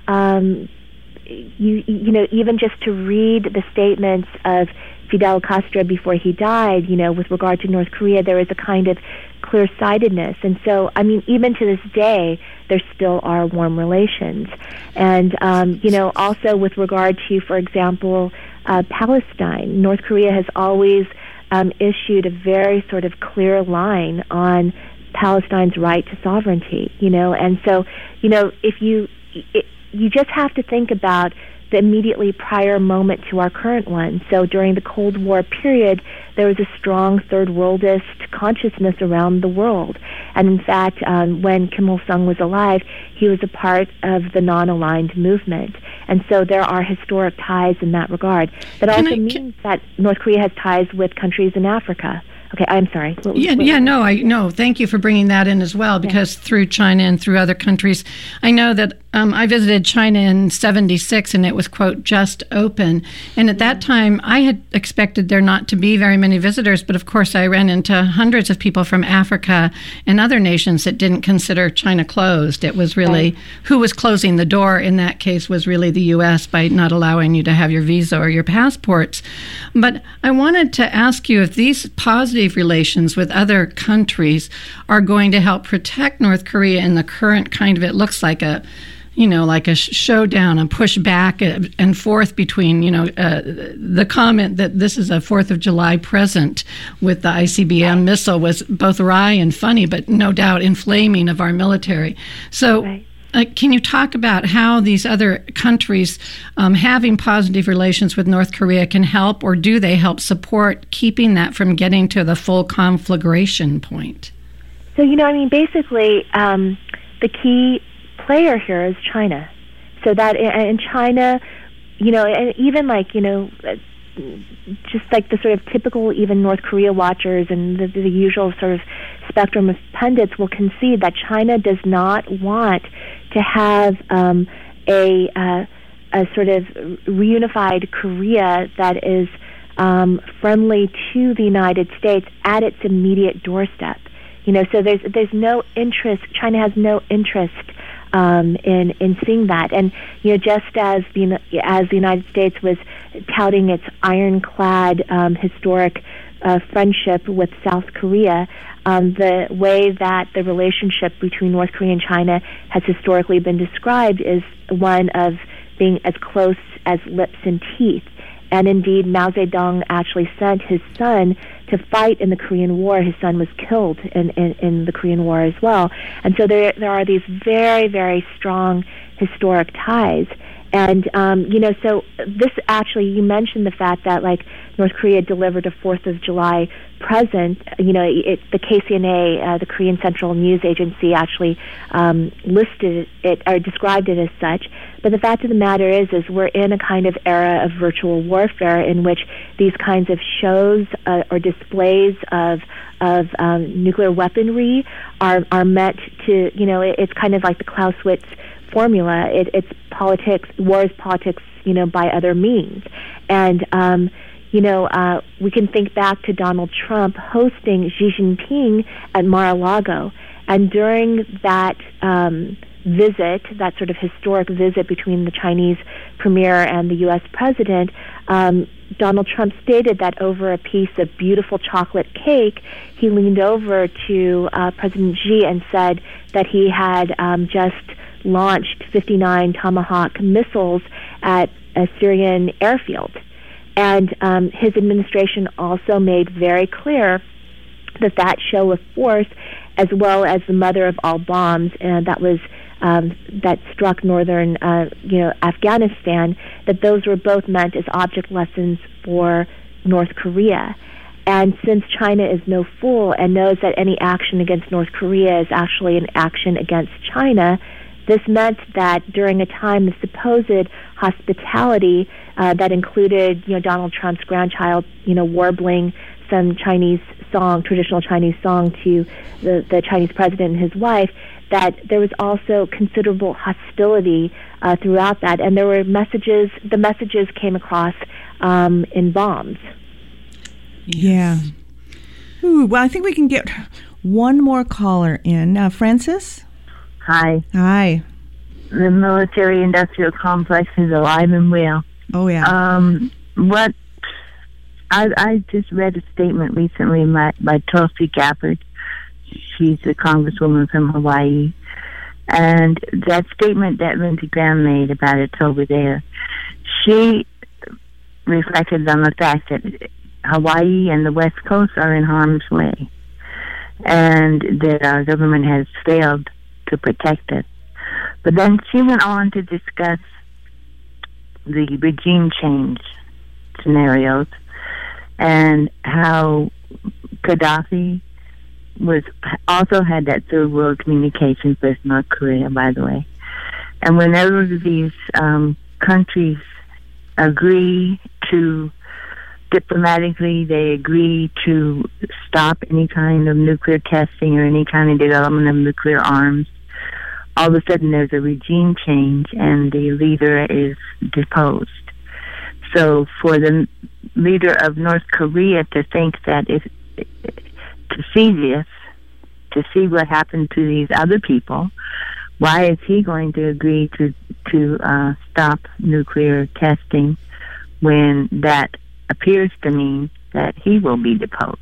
even just to read the statements of Fidel Castro before he died, with regard to North Korea, there is a kind of clear-sightedness. And so, I mean, even to this day, there still are warm relations. And, also with regard to, for example, Palestine, North Korea has always issued a very sort of clear line on Palestine's right to sovereignty, and so, if you just have to think about the immediately prior moment to our current one. So during the Cold War period, there was a strong Third Worldist consciousness around the world. And in fact, when Kim Il-sung was alive, he was a part of the non-aligned movement. And so there are historic ties in that regard. That also means that North Korea has ties with countries in Africa. Okay, I'm sorry.
Thank you for bringing that in as well, because through China and through other countries, I know that I visited China in 1976, and it was, quote, just open. And at that time, I had expected there not to be very many visitors, but of course I ran into hundreds of people from Africa and other nations that didn't consider China closed. It was really, who was closing the door in that case was really the U.S. by not allowing you to have your visa or your passports. But I wanted to ask you if these positive relations with other countries are going to help protect North Korea in the current kind of, it looks like a showdown and push back and forth between, the comment that this is a 4th of July present with the ICBM missile was both wry and funny, but no doubt inflaming of our military. So can you talk about how these other countries having positive relations with North Korea can help, or do they help support keeping that from getting to the full conflagration point?
So, basically, the key player here is China. So that in China, and even just like the sort of typical even North Korea watchers and the usual sort of spectrum of pundits will concede that China does not want to have a sort of reunified Korea that is friendly to the United States at its immediate doorstep. So there's no interest. China has no interest in seeing that, and just as the United States was touting its ironclad historic friendship with South Korea, the way that the relationship between North Korea and China has historically been described is one of being as close as lips and teeth. And indeed, Mao Zedong actually sent his son to fight in the Korean War. His son was killed in the Korean War as well. And so there are these very, very strong historic ties. And, so this actually, you mentioned the fact that, North Korea delivered a 4th of July present. The KCNA, the Korean Central News Agency, actually listed it or described it as such. But the fact of the matter is we're in a kind of era of virtual warfare in which these kinds of shows or displays of nuclear weaponry are meant to, it's kind of like the Clausewitz formula. It's politics. War is politics, by other means. And we can think back to Donald Trump hosting Xi Jinping at Mar-a-Lago, and during that visit, that sort of historic visit between the Chinese premier and the U.S. president, Donald Trump stated that over a piece of beautiful chocolate cake, he leaned over to President Xi and said that he had just launched 59 Tomahawk missiles at a Syrian airfield. And his administration also made very clear that show of force, as well as the mother of all bombs, that struck northern, Afghanistan, that those were both meant as object lessons for North Korea. And since China is no fool and knows that any action against North Korea is actually an action against China, this meant that during a time of supposed hospitality that included, Donald Trump's grandchild, warbling some Chinese song, traditional Chinese song to the Chinese president and his wife, that there was also considerable hostility throughout that, and there were messages. The messages came across in bombs.
Yeah. Ooh, well, I think we can get one more caller in. Francis?
Hi.
Hi.
The military-industrial complex is alive and well.
Oh, yeah.
I just read a statement recently by Tulsi Gabbard. She's a congresswoman from Hawaii. And that statement that Lindsey Graham made about it's over there, she reflected on the fact that Hawaii and the West Coast are in harm's way, and that our government has failed to protect us. But then she went on to discuss the regime change scenarios and how Gaddafi also had that third world communications with North Korea, by the way. And whenever these countries agree to diplomatically, they agree to stop any kind of nuclear testing or any kind of development of nuclear arms, all of a sudden there's a regime change and the leader is deposed. So for the leader of North Korea to think that to see what happened to these other people, why is he going to agree to stop nuclear testing when that appears to mean that he will be deposed?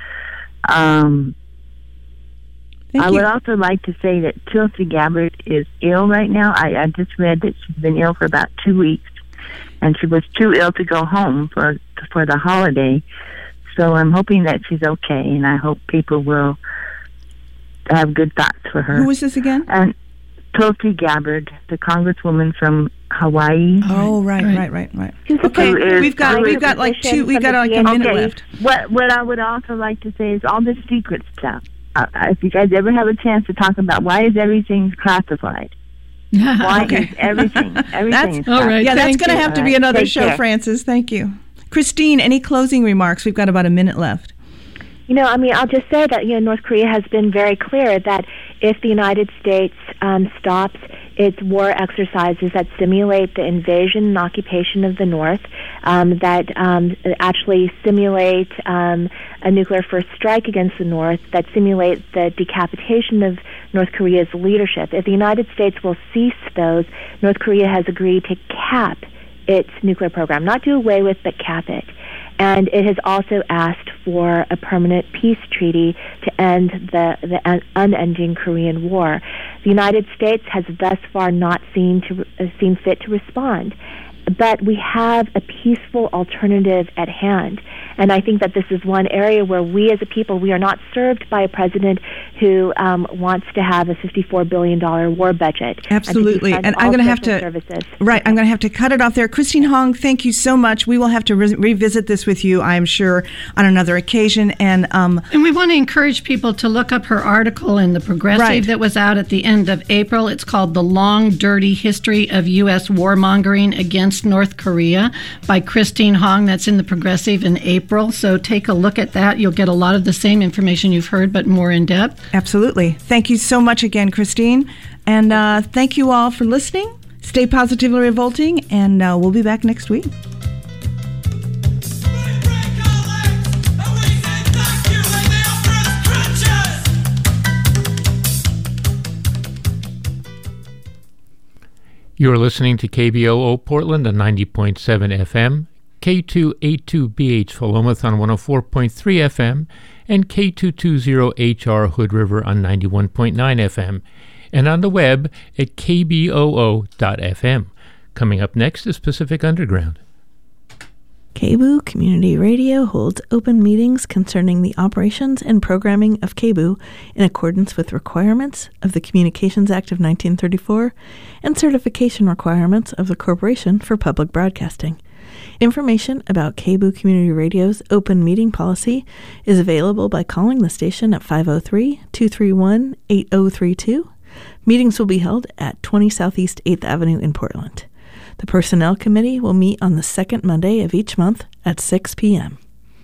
I would also like to say that Tulsi Gabbard is ill right now. I just read that she's been ill for about 2 weeks, and she was too ill to go home for the holiday. So I'm hoping that she's okay, and I hope people will have good thoughts for her.
Who was this again?
And Tulsi Gabbard, the congresswoman from Hawaii.
Oh, right. Okay, we've got like a minute left.
What I would also like to say is all this secret stuff. If you guys ever have a chance to talk about why is everything classified? Why is everything is
all right. Yeah, that's going to have to be another show,
care.
Francis. Thank you. Christine, any closing remarks? We've got about a minute left.
I'll just say that, North Korea has been very clear that if the United States stops its war exercises that simulate the invasion and occupation of the North, that actually simulate a nuclear first strike against the North, that simulate the decapitation of North Korea's leadership. If the United States will cease those, North Korea has agreed to cap its nuclear program, not do away with, but cap it. And it has also asked for a permanent peace treaty to end the unending Korean War. The United States has thus far not seen fit to respond. But we have a peaceful alternative at hand. And I think that this is one area where we as a people, we are not served by a president who wants to have a $54 billion war budget.
Absolutely. And I'm going to have to services. Right. I'm going to have to cut it off there. Christine Hong, thank you so much. We will have to revisit this with you, I'm sure, on another occasion. And
we want to encourage people to look up her article in The Progressive that was out at the end of April. It's called The Long, Dirty History of U.S. Warmongering Against Against North Korea by Christine Hong. That's in the Progressive in April. So take a look at that. You'll get a lot of the same information you've heard, but more in depth.
Absolutely. Thank you so much again, Christine. And thank you all for listening. Stay positively revolting, and we'll be back next week.
You're listening to KBOO Portland on 90.7 FM, K282BH Philomath on 104.3 FM, and K220HR Hood River on 91.9 FM, and on the web at kboo.fm. Coming up next is Pacific Underground.
KBOO Community Radio holds open meetings concerning the operations and programming of KBOO in accordance with requirements of the Communications Act of 1934 and certification requirements of the Corporation for Public Broadcasting. Information about KBOO Community Radio's open meeting policy is available by calling the station at 503-231-8032. Meetings will be held at 20 Southeast 8th Avenue in Portland. The Personnel Committee will meet on the second Monday of each month at 6 p.m.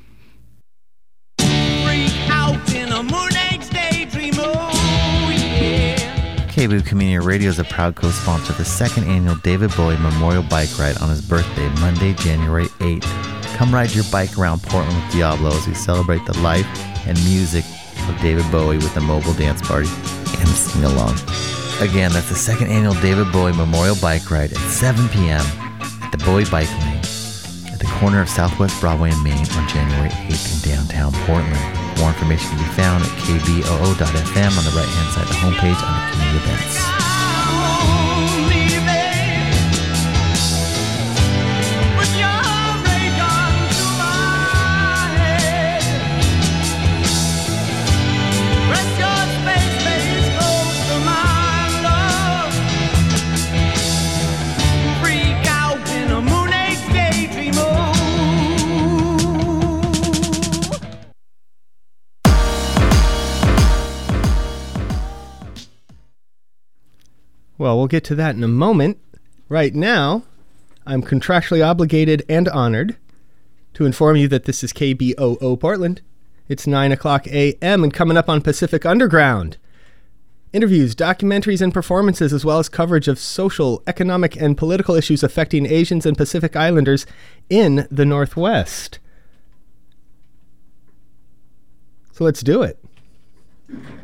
KBOO Community Radio is a proud co-sponsor of the second annual David Bowie Memorial Bike Ride on his birthday, Monday, January 8th. Come ride your bike around Portland with Diablo as we celebrate the life and music of David Bowie with a mobile dance party and sing-along. Again, that's the second annual David Bowie Memorial Bike Ride at 7 p.m. at the Bowie Bike Lane at the corner of Southwest Broadway and Main on January 8th in downtown Portland. More information can be found at kboo.fm on the right-hand side of the homepage under community events.
Well, we'll get to that in a moment. Right now, I'm contractually obligated and honored to inform you that this is KBOO Portland. It's 9 o'clock a.m. and coming up on Pacific Underground. Interviews, documentaries, and performances, as well as coverage of social, economic, and political issues affecting Asians and Pacific Islanders in the Northwest. So let's do it.